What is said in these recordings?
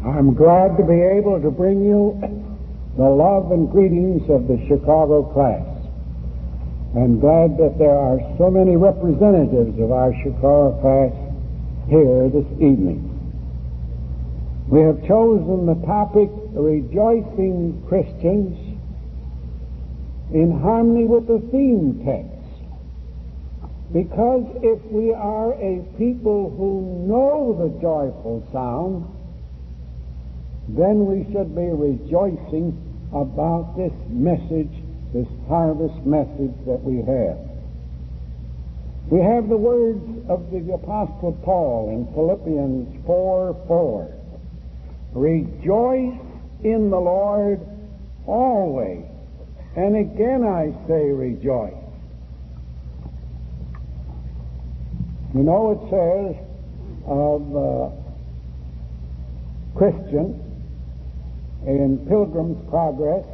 I'm glad to be able to bring you the love and greetings of the Chicago class. I'm glad that there are so many representatives of our Chicago class here this evening. We have chosen the topic, Rejoicing Christians, in harmony with the theme text. Because if we are a people who know the joyful sound, then we should be rejoicing about this message, this harvest message that we have. We have the words of the Apostle Paul in Philippians 4:4. Rejoice in the Lord always. And again I say rejoice. You know, it says of Christian in Pilgrim's Progress,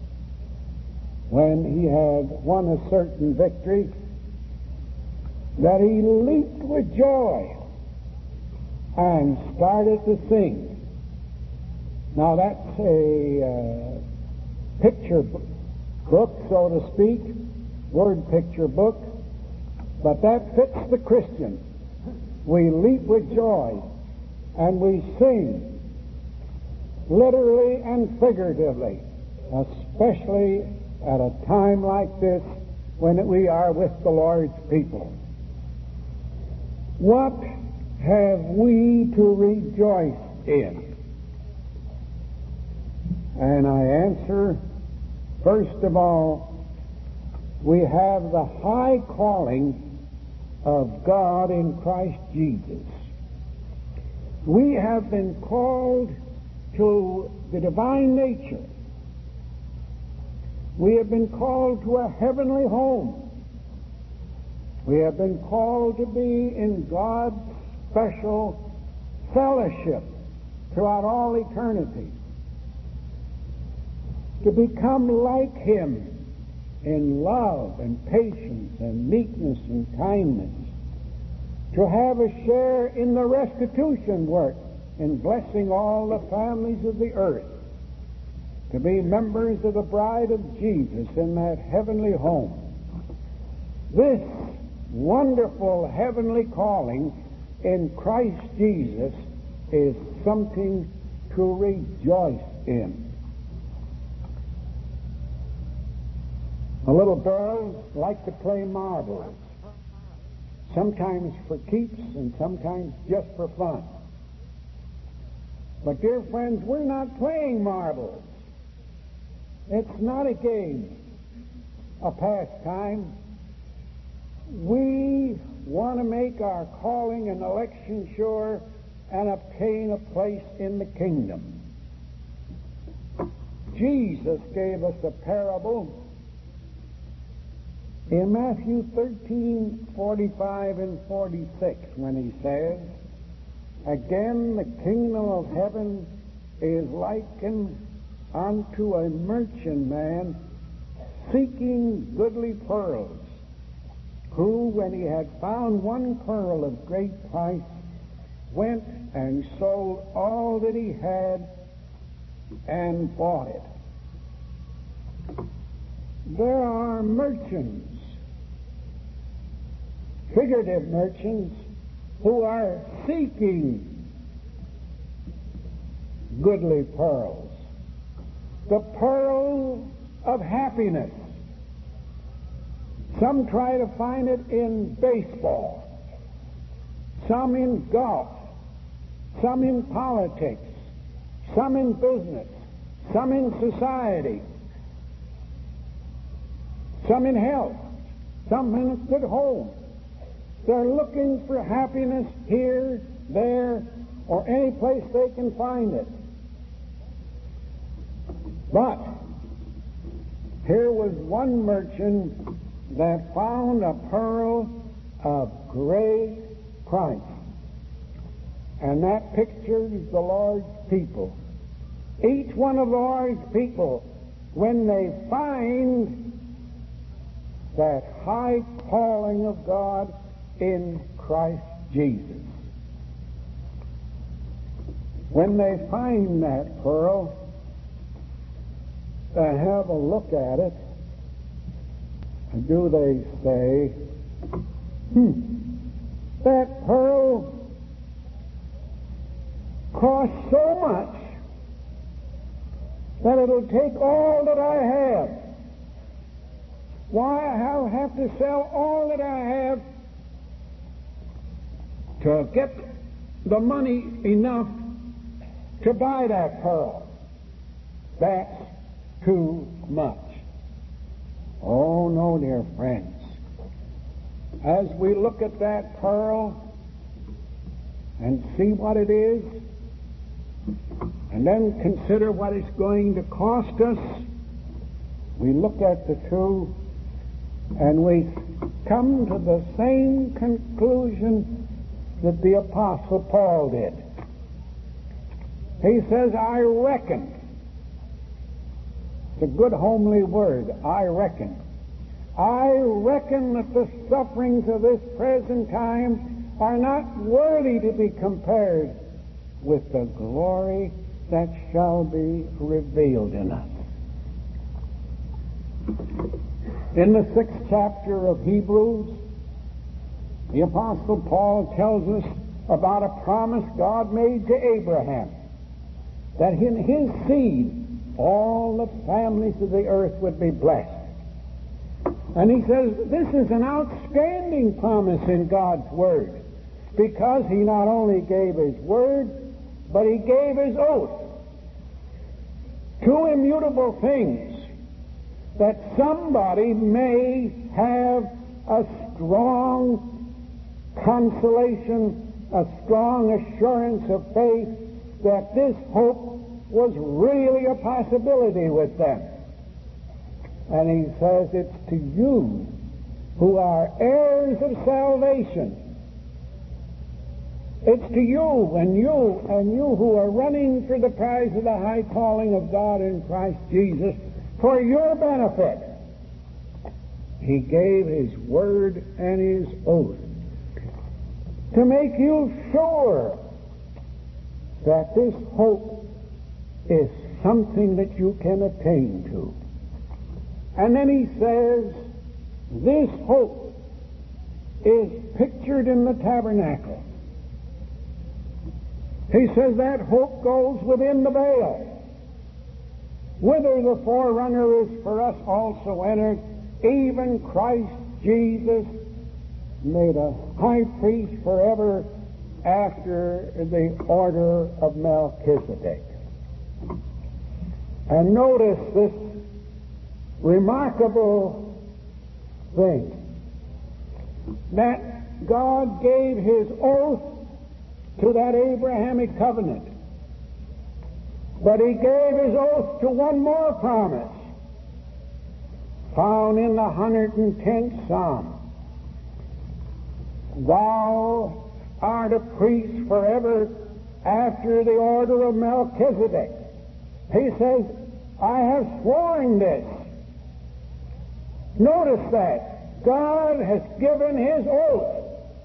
when he had won a certain victory, that he leaped with joy and started to sing. Now that's a picture book, so to speak, word picture book, but that fits the Christian. We leap with joy and we sing, literally and figuratively, especially at a time like this when we are with the Lord's people. What have we to rejoice in? And I answer, first of all, we have the high calling of God in Christ Jesus. We have been called to the divine nature. We have been called to a heavenly home. We have been called to be in God's special fellowship throughout all eternity. To become like Him in love and patience and meekness and kindness. To have a share in the restitution work in blessing all the families of the earth. To be members of the bride of Jesus in that heavenly home. This wonderful heavenly calling in Christ Jesus is something to rejoice in. The little girls like to play marbles, sometimes for keeps and sometimes just for fun. But dear friends, we're not playing marbles. It's not a game, a pastime. We want to make our calling and election sure and obtain a place in the kingdom. Jesus gave us a parable in Matthew 13:45 and 46, when he says, again, the kingdom of heaven is likened unto a merchantman seeking goodly pearls, who, when he had found one pearl of great price, went and sold all that he had and bought it. There are merchants, figurative merchants, who are seeking goodly pearls. The pearl of happiness. Some try to find it in baseball, some in golf, some in politics, some in business, some in society, some in health, some in a good home. They're looking for happiness here, there, or any place they can find it. But here was one merchant that found a pearl of great price. And that pictures the Lord's people. Each one of the Lord's people, when they find that high calling of God in Christ Jesus. when they find that pearl, and have a look at it, do they say, that pearl costs so much that it'll take all that I have. Why, I'll have to sell all that I have to get the money enough to buy that pearl. That's too much. Oh, no, dear friends. As we look at that pearl and see what it is, and then consider what it's going to cost us, we look at the two and we come to the same conclusion that the Apostle Paul did. He says, I reckon. It's a good homely word, I reckon. I reckon that the sufferings of this present time are not worthy to be compared with the glory that shall be revealed in us. In the 6th chapter of Hebrews, the Apostle Paul tells us about a promise God made to Abraham, that in his seed all the families of the earth would be blessed. And he says this is an outstanding promise in God's Word, because he not only gave his word, but he gave his oath. Two immutable things, that somebody may have a strong consolation, a strong assurance of faith that this hope was really a possibility with them. And he says it's to you who are heirs of salvation. It's to you and you who are running for the prize of the high calling of God in Christ Jesus, for your benefit. He gave his word and his oath to make you sure that this hope is something that you can attain to. And then he says, this hope is pictured in the tabernacle. He says that hope goes within the veil, whither the forerunner is for us also entered, even Christ Jesus, made a high priest forever after the order of Melchizedek. And notice this remarkable thing, that God gave his oath to that Abrahamic covenant, but he gave his oath to one more promise found in the 110th Psalm. Thou art a priest forever after the order of Melchizedek. He says, I have sworn this. Notice that God has given his oath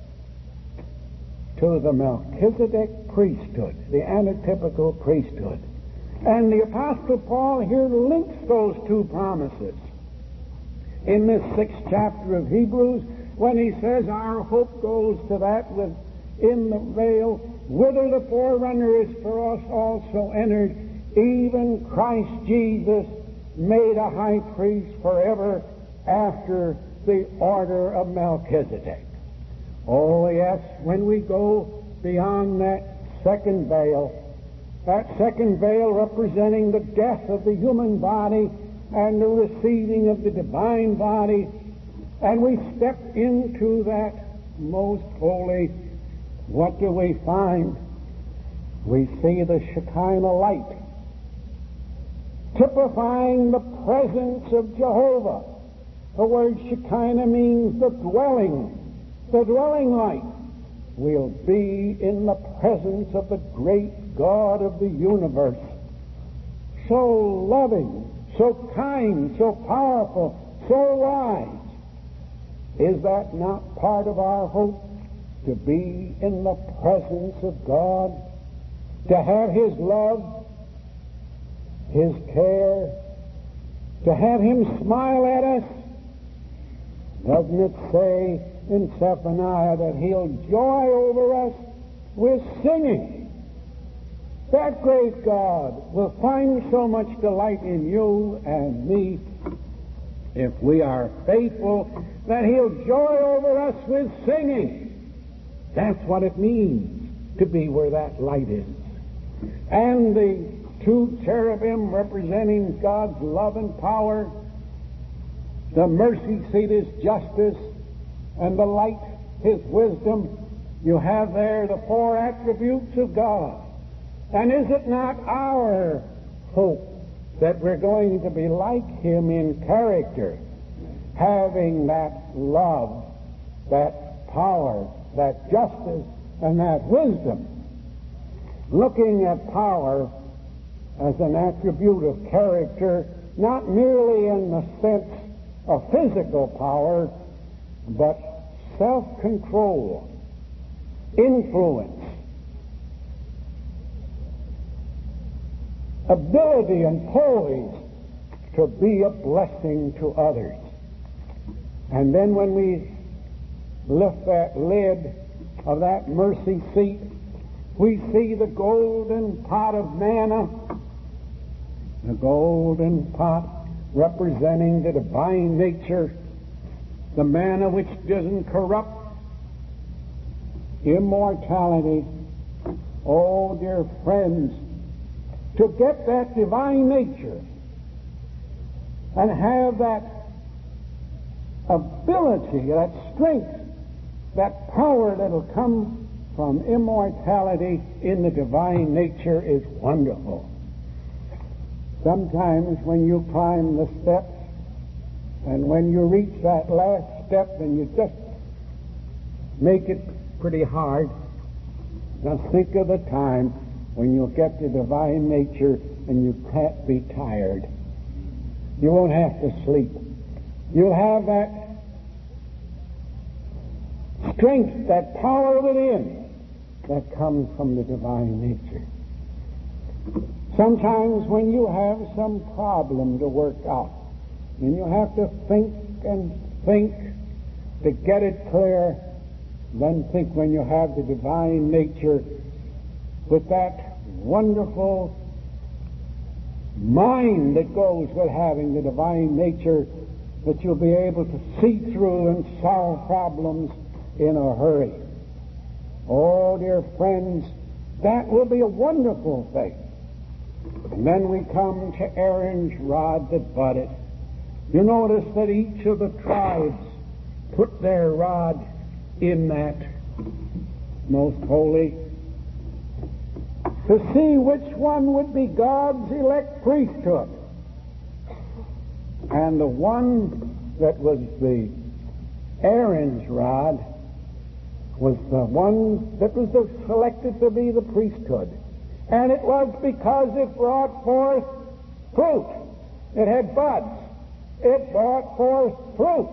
to the Melchizedek priesthood, the antitypical priesthood. And the Apostle Paul here links those two promises in this 6th chapter of Hebrews, when he says our hope goes to that within the veil, whither the forerunner is for us also entered, even Christ Jesus, made a high priest forever after the order of Melchizedek. Oh yes, when we go beyond that second veil representing the death of the human body and the receiving of the divine body, and we step into that most holy, what do we find? We see the Shekinah light, typifying the presence of Jehovah. The word Shekinah means the dwelling light. We'll be in the presence of the great God of the universe, so loving, so kind, so powerful, so wise. Is that not part of our hope, to be in the presence of God? to have His love, His care, to have Him smile at us? Doesn't it say in Zephaniah that He'll joy over us with singing? That great God will find so much delight in you and me if we are faithful that He'll joy over us with singing. That's what it means to be where that light is. And the two cherubim representing God's love and power, the mercy seat is justice, and the light His wisdom. You have there the four attributes of God. And is it not our hope that we're going to be like Him in character, having that love, that power, that justice, and that wisdom? Looking at power as an attribute of character, not merely in the sense of physical power, but self-control, influence, ability and poise to be a blessing to others. And then when we lift that lid of that mercy seat, we see the golden pot of manna, the golden pot representing the divine nature, the manna which doesn't corrupt, immortality. Oh, dear friends, to get that divine nature and have that ability, that strength, that power that'll come from immortality in the divine nature is wonderful. Sometimes when you climb the steps and when you reach that last step and you just make it pretty hard, now think of the time when you'll get to divine nature and you can't be tired. You won't have to sleep. You'll have that strength, that power within that comes from the divine nature. Sometimes when you have some problem to work out and you have to think and think to get it clear, then think when you have the divine nature with that wonderful mind that goes with having the divine nature, that you'll be able to see through and solve problems in a hurry. Oh, dear friends, that will be a wonderful thing. And then we come to Aaron's rod that budded. You notice that each of the tribes put their rod in that most holy to see which one would be God's elect priesthood. And the one that was the Aaron's rod was the one that was selected to be the priesthood. And it was because it brought forth fruit. It had buds. It brought forth fruit.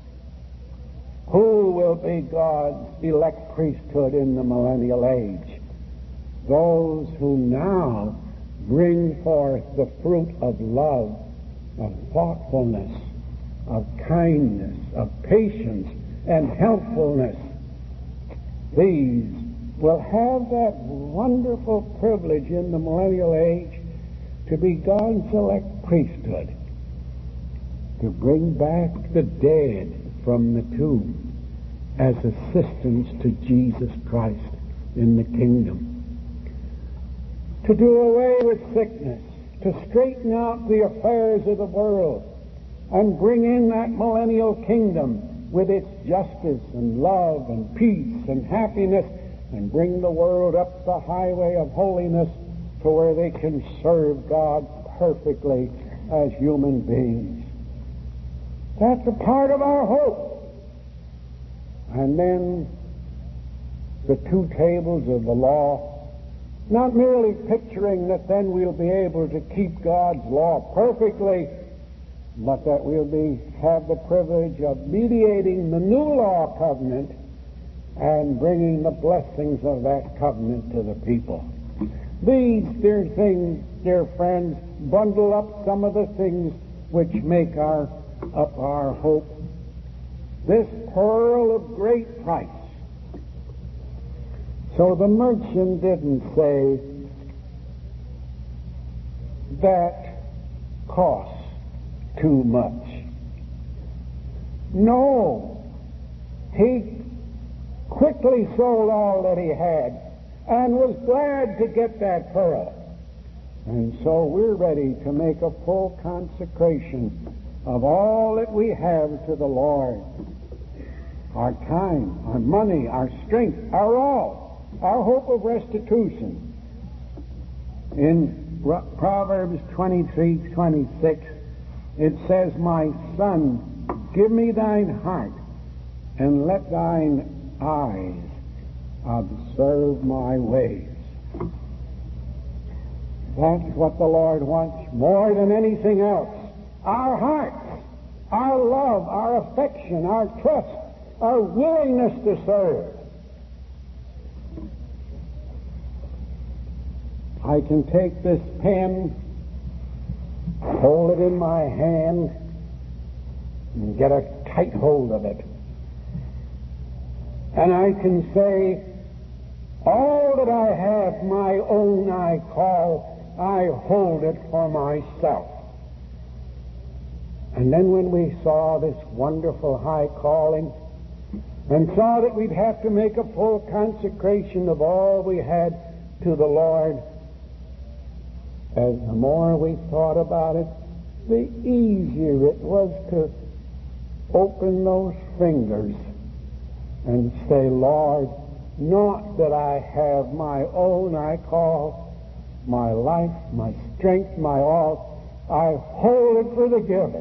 Who will be God's elect priesthood in the millennial age? Those who now bring forth the fruit of love, of thoughtfulness, of kindness, of patience, and helpfulness. These will have that wonderful privilege in the millennial age to be God's elect priesthood, to bring back the dead from the tomb as assistants to Jesus Christ in the kingdom, to do away with sickness, to straighten out the affairs of the world, and bring in that millennial kingdom with its justice and love and peace and happiness, and bring the world up the highway of holiness to where they can serve God perfectly as human beings. That's a part of our hope. And then the two tables of the law, not merely picturing that then we'll be able to keep God's law perfectly, but that we'll have the privilege of mediating the new law covenant and bringing the blessings of that covenant to the people. These, dear things, dear friends, bundle up some of the things which make up our hope. This pearl of great price. So the merchant didn't say, that costs too much. No. He quickly sold all that he had and was glad to get that pearl. And so we're ready to make a full consecration of all that we have to the Lord. Our time, our money, our strength, our all, our hope of restitution. In Proverbs 23:26, it says, "My son, give me thine heart, and let thine eyes observe my ways." That's what the Lord wants more than anything else. Our hearts, our love, our affection, our trust, our willingness to serve. I can take this pen, hold it in my hand, and get a tight hold of it. And I can say, all that I have, my own I call, I hold it for myself. And then when we saw this wonderful high calling, and saw that we'd have to make a full consecration of all we had to the Lord, as the more we thought about it, the easier it was to open those fingers and say, Lord, not that I have my own I call, my life, my strength, my all, I hold it for the giver.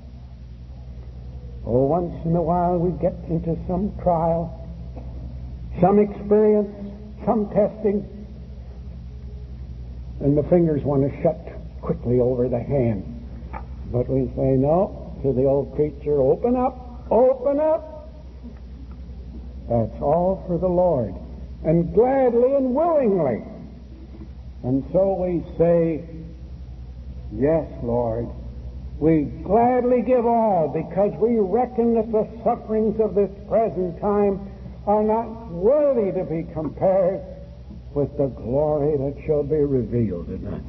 Oh, once in a while we get into some trial, some experience, some testing, and the fingers want to shut quickly over the hand. But we say, no, to the old creature, open up, open up. That's all for the Lord, and gladly and willingly. And so we say, yes, Lord, we gladly give all, because we reckon that the sufferings of this present time are not worthy to be compared with the glory that shall be revealed in us.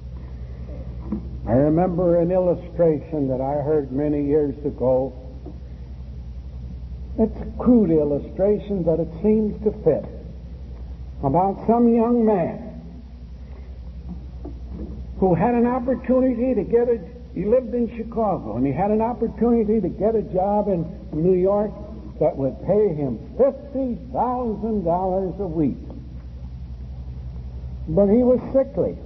I remember an illustration that I heard many years ago. It's a crude illustration, but it seems to fit. About some young man who had an opportunity to get he lived in Chicago, and he had an opportunity to get a job in New York that would pay him $50,000 a week. But he was sickly,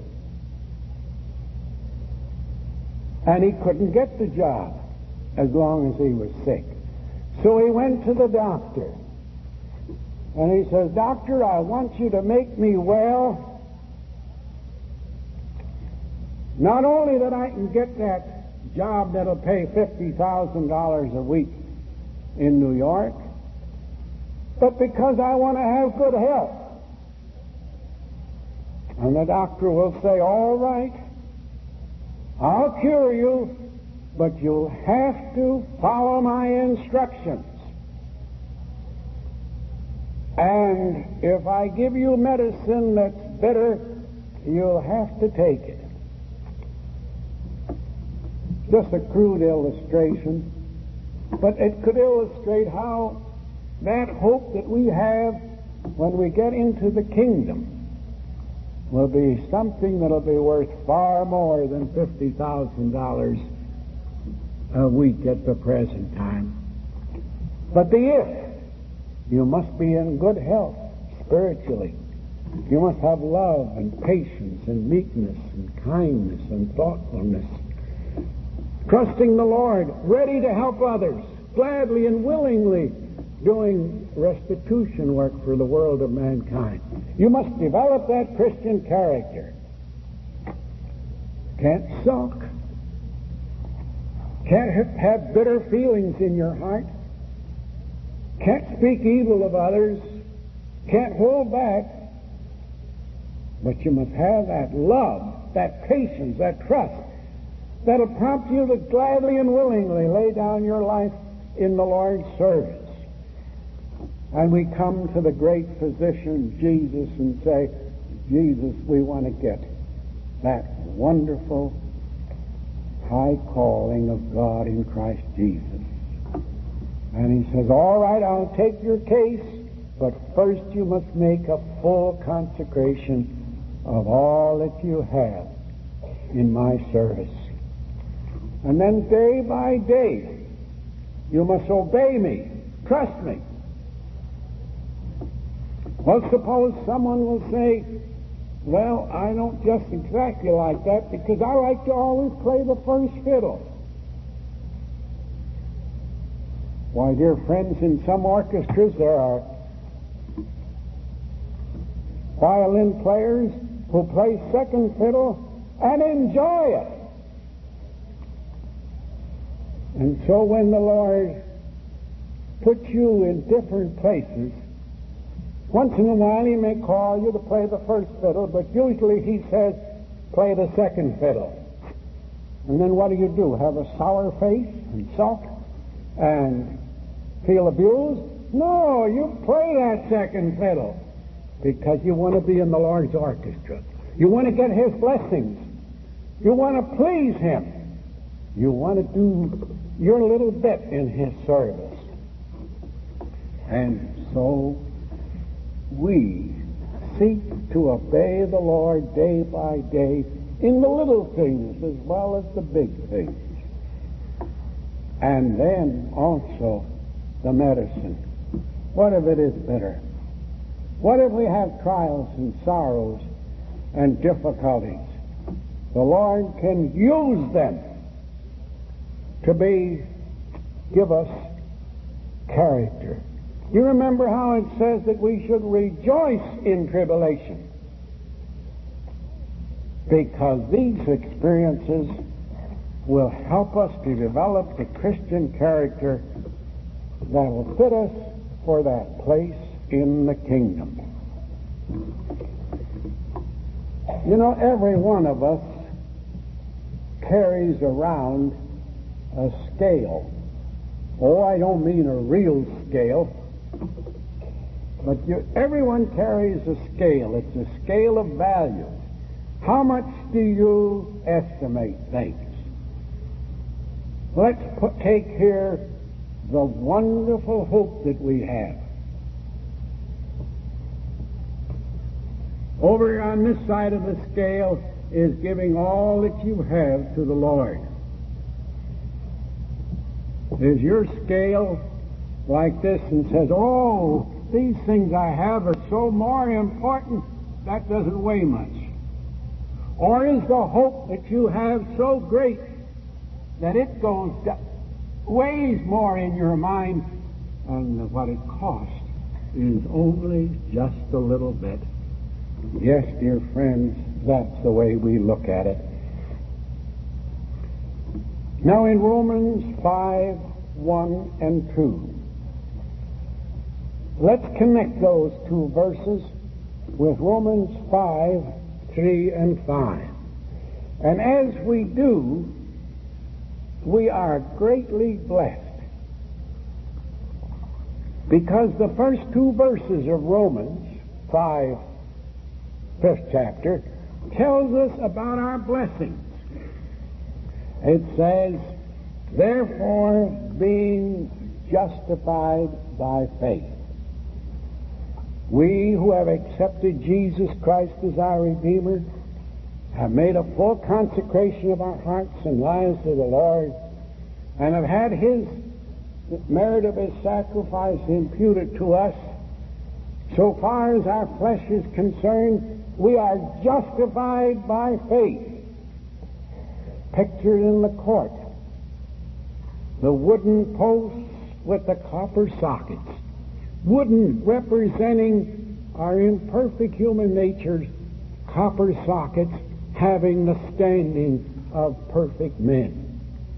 and he couldn't get the job as long as he was sick. So he went to the doctor, and he says, Doctor, I want you to make me well. Not only that I can get that job that'll pay $50,000 a week in New York, but because I want to have good health. And the doctor will say, all right, I'll cure you, but you'll have to follow my instructions. And if I give you medicine that's bitter, you'll have to take it. Just a crude illustration, but it could illustrate how that hope that we have when we get into the kingdom will be something that'll be worth far more than $50,000 a week at the present time. But you must be in good health spiritually. You must have love and patience and meekness and kindness and thoughtfulness. Trusting the Lord, ready to help others, gladly and willingly doing restitution work for the world of mankind. You must develop that Christian character. Can't sulk. Can't have bitter feelings in your heart. Can't speak evil of others. Can't hold back. But you must have that love, that patience, that trust that'll prompt you to gladly and willingly lay down your life in the Lord's service. And we come to the great physician, Jesus, and say, Jesus, we want to get that wonderful high calling of God in Christ Jesus. And he says, all right, I'll take your case, but first you must make a full consecration of all that you have in my service. And then day by day, you must obey me, trust me. Well, suppose someone will say, well, I don't just exactly like that because I like to always play the first fiddle. Why, dear friends, in some orchestras there are violin players who play second fiddle and enjoy it. And so when the Lord puts you in different places, once in a while he may call you to play the first fiddle, but usually he says, play the second fiddle. And then what do? Have a sour face and sulk and feel abused? No, you play that second fiddle because you want to be in the Lord's orchestra. You want to get his blessings. You want to please him. You want to do your little bit in his service. And so we seek to obey the Lord day by day in the little things as well as the big things. And then also the medicine. What if it is bitter? What if we have trials and sorrows and difficulties? The Lord can use them to give us character. You remember how it says that we should rejoice in tribulation, because these experiences will help us to develop the Christian character that will fit us for that place in the kingdom. You know, every one of us carries around a scale. Oh, I don't mean a real scale, but everyone carries a scale. It's a scale of values. How much do you estimate things? Let's take here the wonderful hope that we have. Over on this side of the scale is giving all that you have to the Lord. Is your scale like this and says, oh, these things I have are so more important, that doesn't weigh much? Or is the hope that you have so great that it weighs more in your mind, and what it costs is only just a little bit? Yes, dear friends, that's the way we look at it. Now in Romans 5, 1 and 2, let's connect those two verses with Romans 5, 3 and 5. And as we do, we are greatly blessed, because the first two verses of Romans 5, 5th chapter, tells us about our blessings. It says, therefore, being justified by faith, we who have accepted Jesus Christ as our Redeemer have made a full consecration of our hearts and lives to the Lord, and have had his merit of his sacrifice imputed to us. So far as our flesh is concerned, we are justified by faith. Pictured in the court, the wooden posts with the copper sockets, wooden representing our imperfect human natures, copper sockets having the standing of perfect men.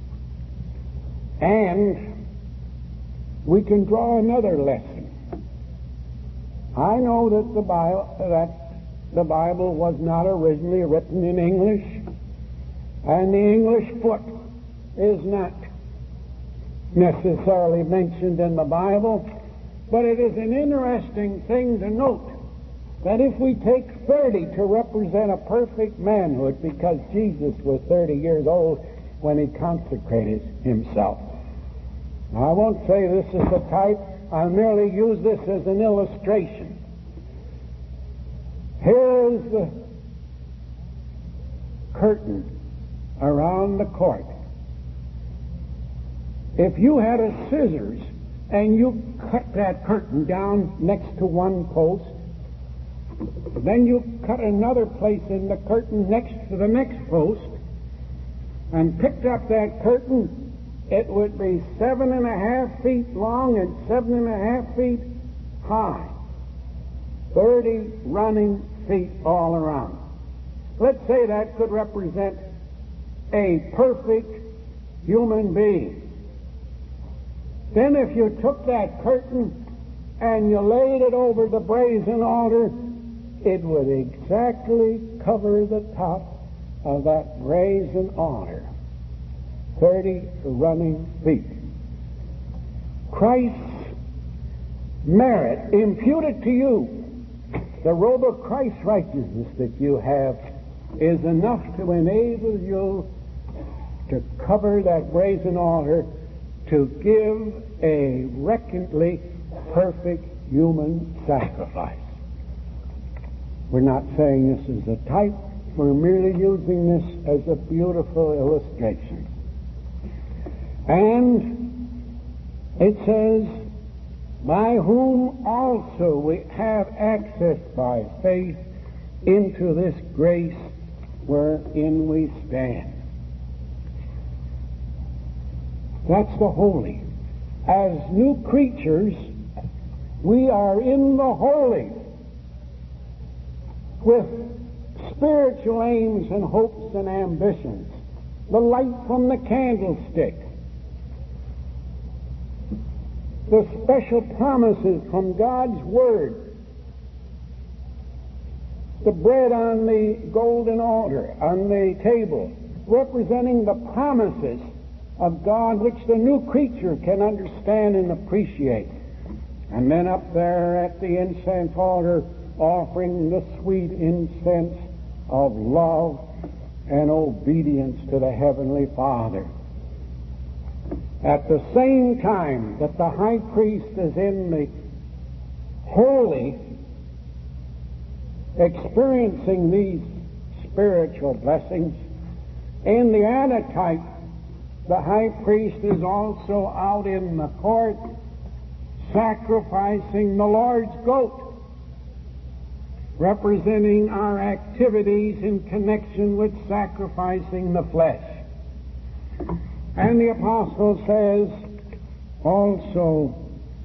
And we can draw another lesson. I know that the Bible was not originally written in English, and the English foot is not necessarily mentioned in the Bible, but it is an interesting thing to note that if we take 30 to represent a perfect manhood, because Jesus was 30 years old when he consecrated himself. Now, I won't say this is a type. I'll merely use this as an illustration. Here is the curtain around the court. If you had a scissors and you cut that curtain down next to one post, then you cut another place in the curtain next to the next post, and picked up that curtain, it would be 7.5 feet long and 7.5 feet high. 30 running feet all around. Let's say that could represent a perfect human being. Then if you took that curtain and you laid it over the brazen altar, it would exactly cover the top of that brazen altar. 30 running feet. Christ's merit imputed to you, the robe of Christ's righteousness that you have, is enough to enable you to cover that brazen altar, to give a reckonedly perfect human sacrifice. We're not saying this is a type. We're merely using this as a beautiful illustration. And it says, by whom also we have access by faith into this grace wherein we stand. That's the holy. As new creatures, we are in the holy, with spiritual aims and hopes and ambitions, the light from the candlestick, the special promises from God's Word, the bread on the golden altar, on the table, representing the promises of God which the new creature can understand and appreciate. And then up there at the incense altar, offering the sweet incense of love and obedience to the Heavenly Father. At the same time that the high priest is in the holy, experiencing these spiritual blessings, in the antitype, the high priest is also out in the court sacrificing the Lord's goat, representing our activities in connection with sacrificing the flesh. And the apostle says also,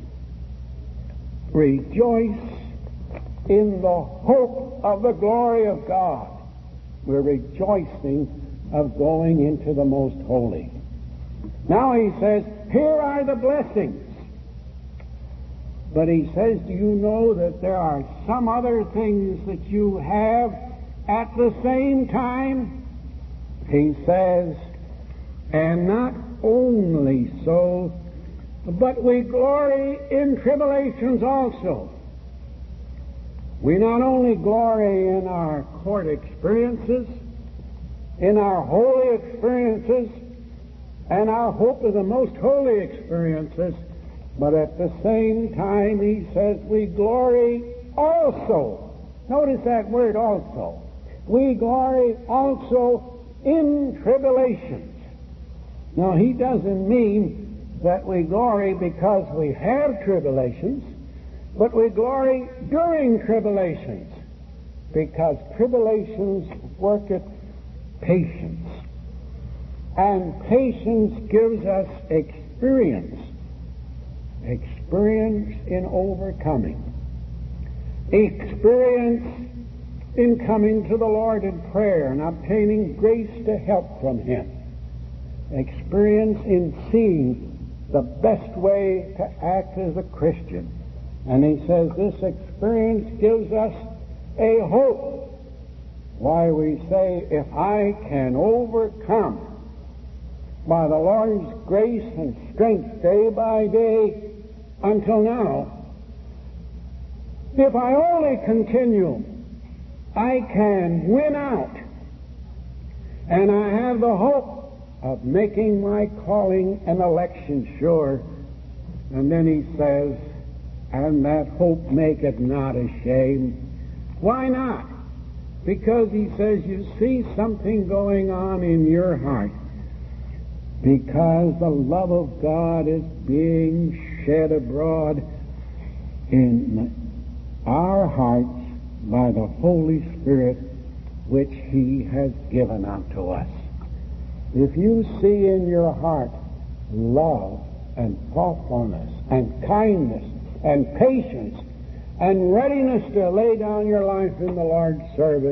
rejoice in the hope of the glory of God. We're rejoicing of going into the most holy. Now he says, here are the blessings. But he says, do you know that there are some other things that you have at the same time? He says, and not only so, but we glory in tribulations also. We not only glory in our court experiences, in our holy experiences, and our hope of the most holy experiences, but at the same time, he says, we glory also. Notice that word also. We glory also in tribulations. Now, he doesn't mean that we glory because we have tribulations, but we glory during tribulations, because tribulations worketh patience. And patience gives us experience in overcoming, experience in coming to the Lord in prayer and obtaining grace to help from Him, experience in seeing the best way to act as a Christian. And he says this experience gives us a hope why we say, if I can overcome by the Lord's grace and strength day by day until now, if I only continue, I can win out. And I have the hope of making my calling and election sure. And then he says, and that hope maketh not ashamed. Why not? Because he says, you see something going on in your heart. Because the love of God is being shed abroad in our hearts by the Holy Spirit, which he has given unto us. If you see in your heart love and thoughtfulness and kindness and patience and readiness to lay down your life in the Lord's service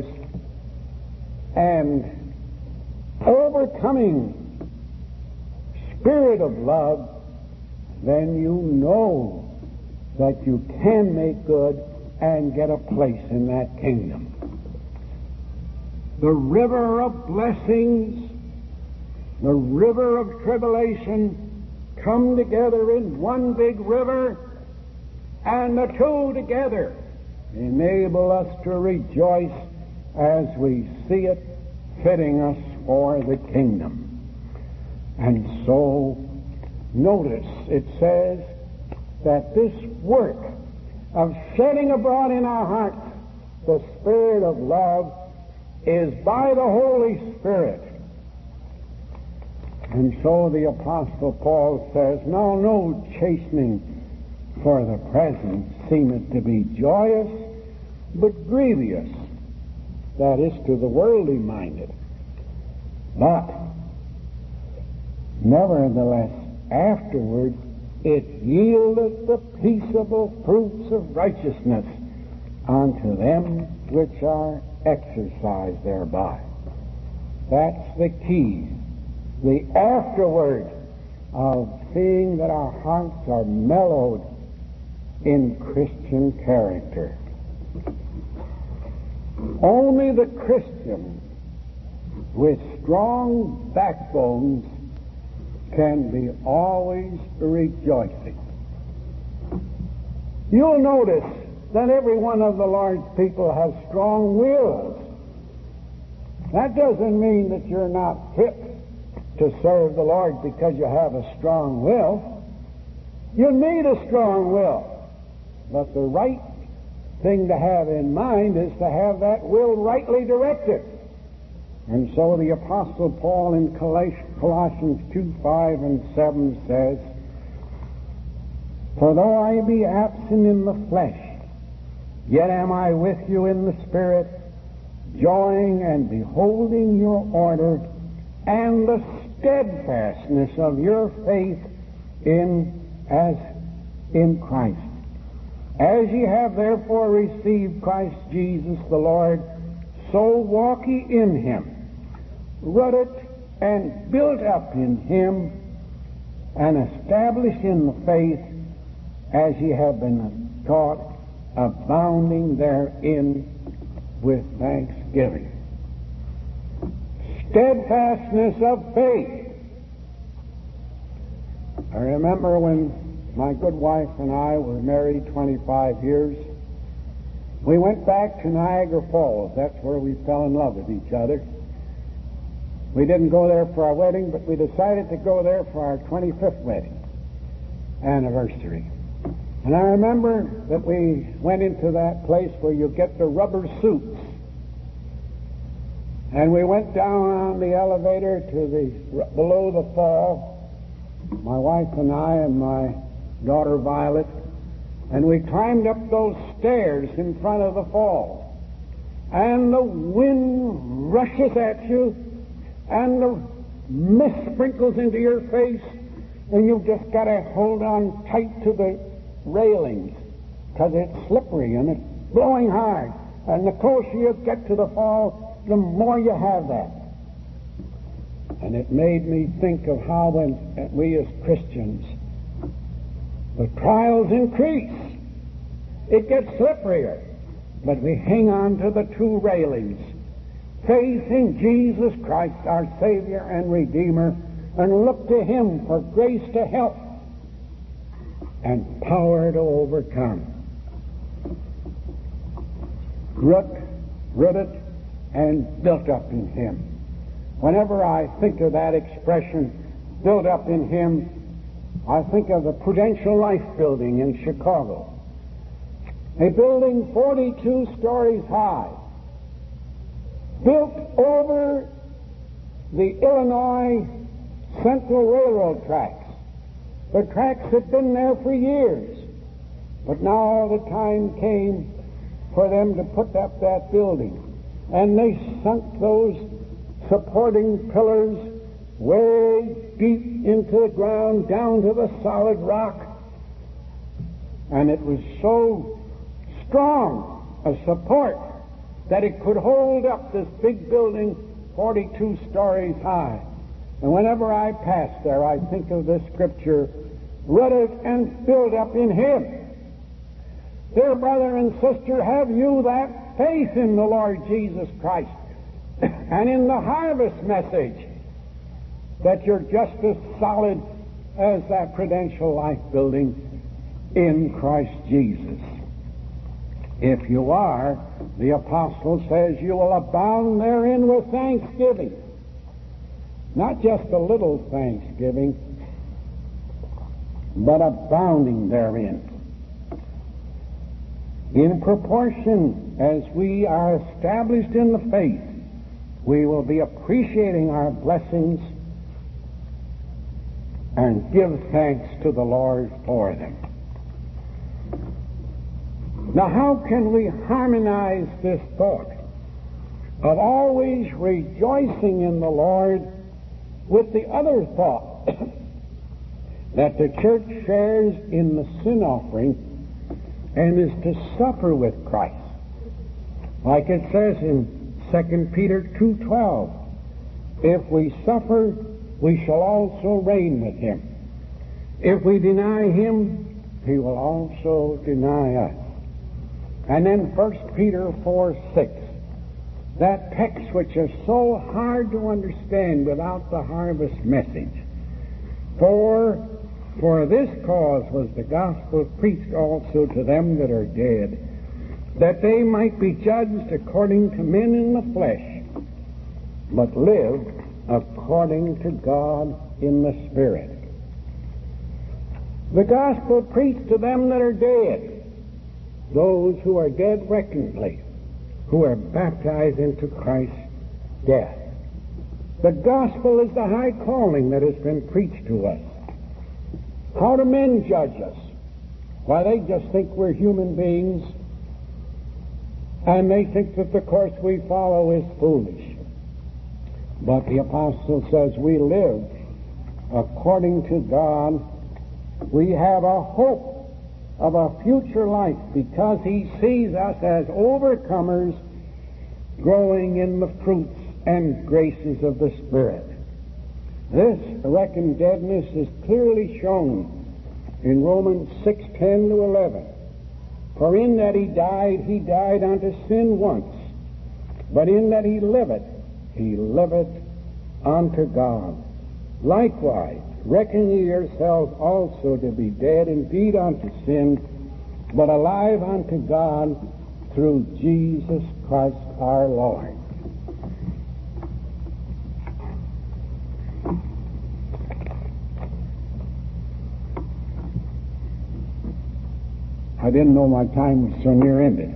and overcoming spirit of love, then you know that you can make good and get a place in that kingdom. The river of blessings, the river of tribulation come together in one big river, and the two together enable us to rejoice as we see it fitting us for the kingdom. And so, notice it says that this work of shedding abroad in our hearts the spirit of love is by the Holy Spirit. And so the Apostle Paul says, now no chastening for the present seemeth to be joyous, but grievous, that is, to the worldly minded. But nevertheless, afterward it yieldeth the peaceable fruits of righteousness unto them which are exercised thereby. That's the key. The afterward of seeing that our hearts are mellowed in Christian character. Only the Christian with strong backbones can be always rejoicing. You'll notice that every one of the Lord's people has strong wills. That doesn't mean that you're not fit to serve the Lord because you have a strong will. You need a strong will. But the right thing to have in mind is to have that will rightly directed. And so the Apostle Paul in Colossians 2:5 and 7 says, for though I be absent in the flesh, yet am I with you in the Spirit, joying and beholding your order and the steadfastness of your faith in Christ. As ye have therefore received Christ Jesus the Lord, so walk ye in him, rooted and built up in him, and established in the faith as ye have been taught, abounding therein with thanksgiving. Steadfastness of faith. I remember when my good wife and I were married 25 years, we went back to Niagara Falls. That's where we fell in love with each other. We didn't go there for our wedding, but we decided to go there for our 25th wedding anniversary. And I remember that we went into that place where you get the rubber suits. And we went down on the elevator to below the fall, my wife and I and my daughter Violet, and we climbed up those stairs in front of the fall. And the wind rushes at you, and the mist sprinkles into your face, and you've just got to hold on tight to the railings, because it's slippery and it's blowing hard. And the closer you get to the fall, the more you have that. And it made me think of how when we as Christians, the trials increase. It gets slipperier. But we hang on to the two railings. faith in Jesus Christ, our Savior and Redeemer, and look to Him for grace to help and power to overcome. Rooted and built up in Him. Whenever I think of that expression, built up in Him, I think of the Prudential Life Building in Chicago. A building 42 stories high, built over the Illinois Central Railroad tracks. The tracks had been there for years, but now the time came for them to put up that building. And they sunk those supporting pillars way deep into the ground, down to the solid rock. And it was so strong a support that it could hold up this big building 42 stories high. And whenever I pass there, I think of this scripture, rooted and built up in Him. Dear brother and sister, have you that faith in the Lord Jesus Christ and in the harvest message that you're just as solid as that Prudential Life Building in Christ Jesus? If you are, the apostle says you will abound therein with thanksgiving. Not just a little thanksgiving, but abounding therein. In proportion as we are established in the faith, we will be appreciating our blessings and give thanks to the Lord for them. Now, how can we harmonize this thought of always rejoicing in the Lord with the other thought that the church shares in the sin offering and is to suffer with Christ? Like it says in 2 Peter 2:12, if we suffer, we shall also reign with Him. If we deny Him, He will also deny us. And then 1 Peter 4:6, that text which is so hard to understand without the harvest message. For this cause was the gospel preached also to them that are dead, that they might be judged according to men in the flesh, but live according to God in the Spirit. The gospel preached to them that are dead, those who are dead reckonedly, who are baptized into Christ's death. The gospel is the high calling that has been preached to us. How do men judge us? Why, they just think we're human beings, and they think that the course we follow is foolish. But the apostle says we live according to God. We have a hope of a future life because He sees us as overcomers growing in the fruits and graces of the Spirit. This reckoned deadness is clearly shown in Romans 6:10 to 11. For in that He died unto sin once, but in that He liveth unto God. Likewise, reckon ye yourselves also to be dead indeed unto sin, but alive unto God through Jesus Christ our Lord. I didn't know my time was so near ended.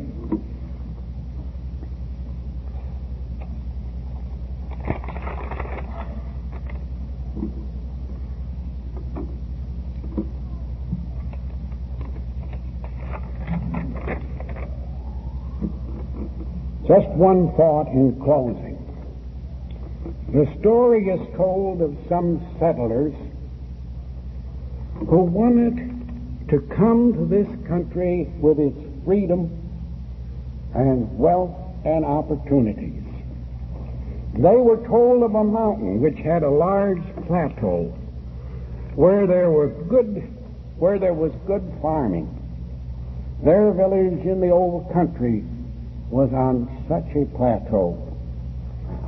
Just one thought in closing. The story is told of some settlers who wanted to come to this country with its freedom and wealth and opportunities. They were told of a mountain which had a large plateau where there was good farming. Their village in the old country was on such a plateau.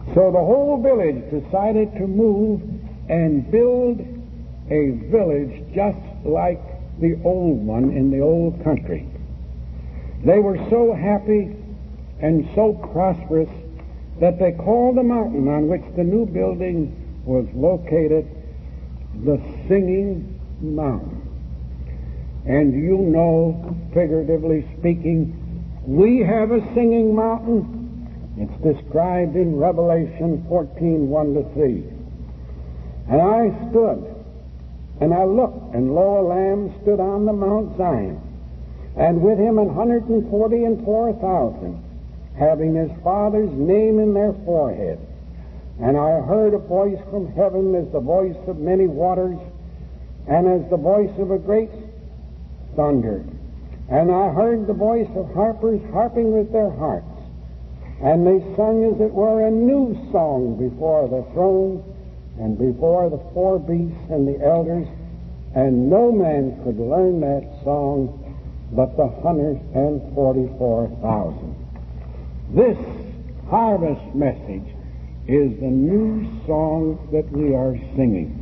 So the whole village decided to move and build a village just like the old one in the old country. They were so happy and so prosperous that they called the mountain on which the new building was located the Singing Mountain. And you know, figuratively speaking, we have a singing mountain. It's described in Revelation 14:1-3. And I stood, and I looked, and lo, a Lamb stood on the Mount Zion, and with him 144,000, having his Father's name in their forehead. And I heard a voice from heaven as the voice of many waters, and as the voice of a great thunder. And I heard the voice of harpers harping with their harps. And they sung, as it were, a new song before the throne and before the four beasts and the elders. And no man could learn that song but the 144,000. This harvest message is the new song that we are singing.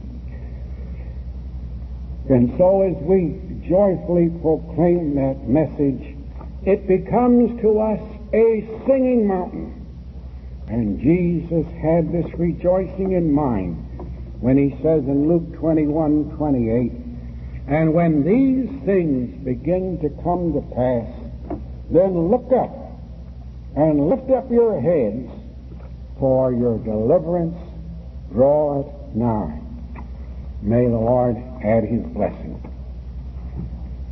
And so as we joyfully proclaim that message, it becomes to us a singing mountain. And Jesus had this rejoicing in mind when he says in Luke 21:28, and when these things begin to come to pass, then look up and lift up your heads, for your deliverance draweth nigh. May the Lord add his blessing.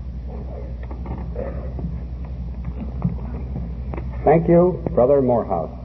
Thank you, Brother Morehouse.